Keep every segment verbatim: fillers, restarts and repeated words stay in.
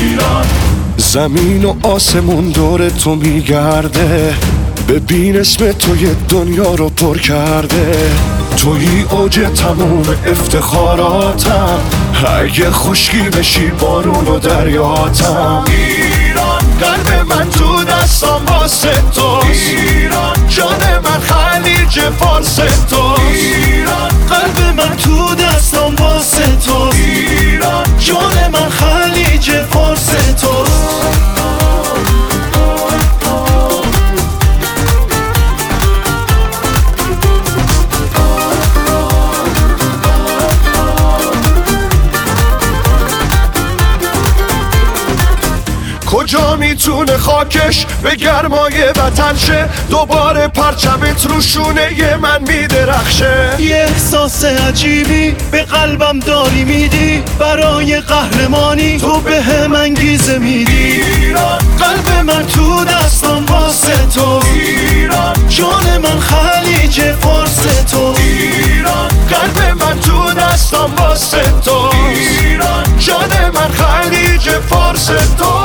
ایران. زمین و آسمون دور تو میگرده، ببین اسم تو یه دنیا رو پر کرده. تویی اوج تموم افتخاراتم، اگه خشکی بشی بارون و دریاتم. ایران قلب من تو دستام واسه توست، ایران جان من خلیج فارس توست. ایران قلب من تو دستام واسه توست، ایران جان من خلیج فارس توست. کجا میتونه خاکش به گرمای وطن شه، دوباره پرچمت رو شونه من میدرخشه. یه احساس عجیبی به قلبم داری میدی، برای قهرمانی تو به هم انگیزه میدی. ایران قلب من تو دستم واسه تو، ایران جان من خلیج فارس تو. ایران قلب من تو دستم واسه تو، ایران جان من خلیج فارس تو.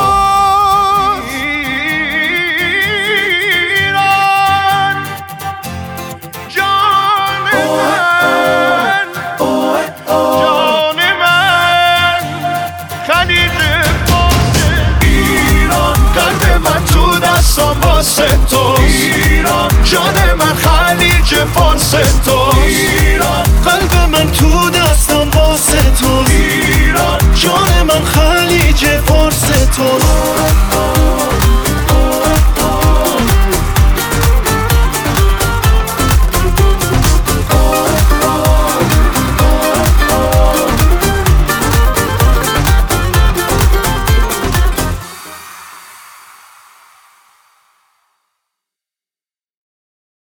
واسه تو، ایران جان من خلیج فارس تو.